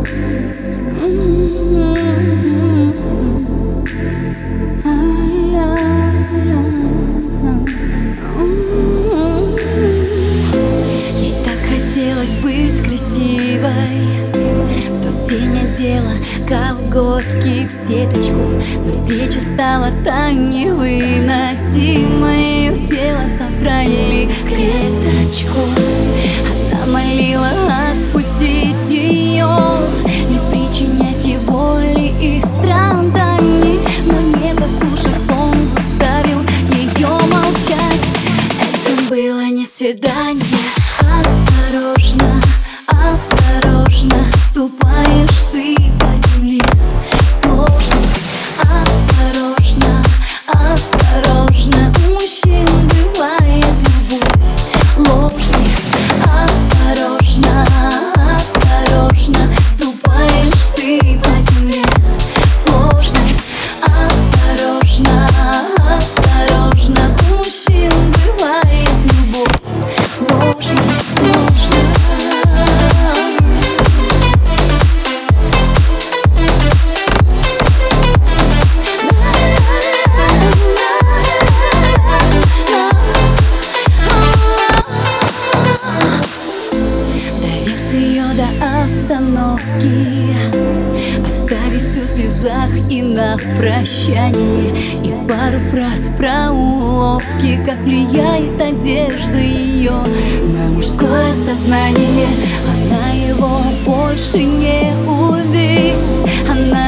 Ей так хотелось быть красивой. В тот день одела колготки в сеточку, но встреча стала так невыносимой. Ее тело забрали клеточку. Она молила отпустить ее, не причинять ей боли и страданий, но не послушав, он заставил ее молчать. Это было не свидание. Осторожно, осторожно ступаешь ты по земле сложной. Осторожно, осторожно, у мужчин бывает любовь ложной. Осторожно, осторожно ступаешь ты по земле сложной. Осторожно, осторожно, у мужчин бывает любовь ложной. До остановки, оставив все в слезах и на прощании, и пару фраз про уловки, как влияет одежда ее на мужское сознание. Она его больше не увидит, она